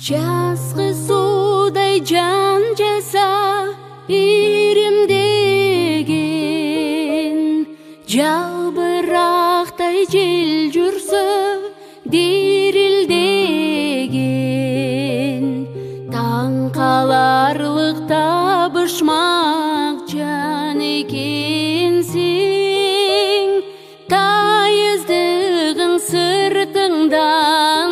Жазғы судай жан жаса иримдеген, жалбырақтай жел жүрсө дирилдеген, таң қаларлық табышмақ жан екенсің, тайыздығың сыртыңдан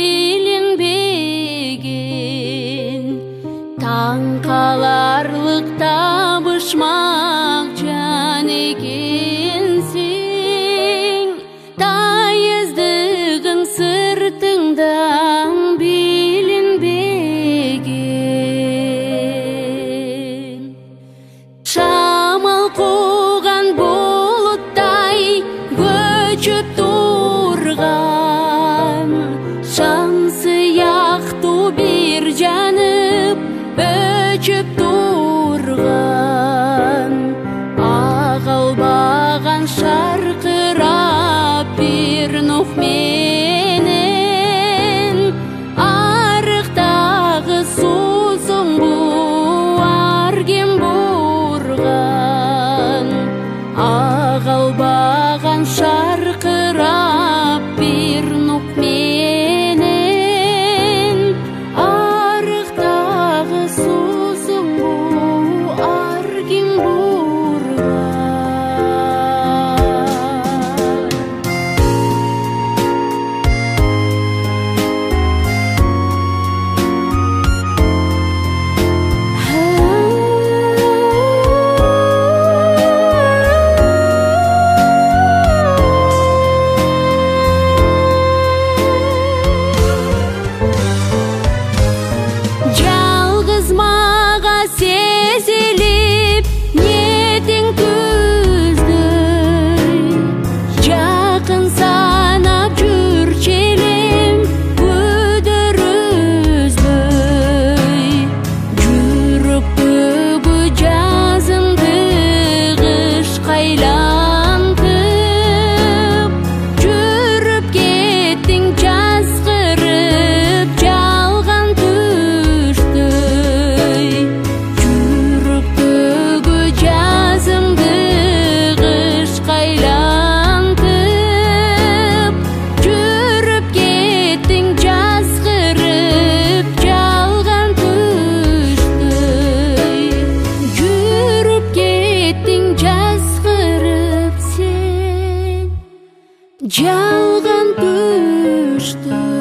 білінбеген, таң қаларлық табышмақ жан екенсің, тайыздығың сыртыңдан білінбеген. Шамал қуған бұлыттай көчіп тұрған, шам сияқту бір жанып өчіп тұрған, ағылбаған шарқырап бір нұх менен, арықтағы сусың буар кем бұрған, ағылбаған шарқырап бір нұх менен, арықтағы сусың буар кем бұрған. Жалғыз маға сезіліп нетің күздің, жақын санап жүрчелем күдірізбей, жүріп бүгі жазымды қыш қайлантып, жүріп кеттің жазғырып жалған түшті, жүріп бүгі жазымды қыш қайлантып, жүріп кеттің жазғырып жалған түшті, жүріп кеттің жазғырып сен жалған түшті.